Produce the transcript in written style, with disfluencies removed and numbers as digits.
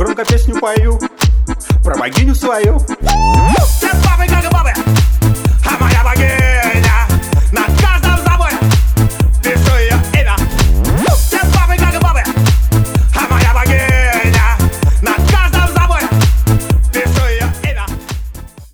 громко песню пою про богиню свою. Все бабы как бабы,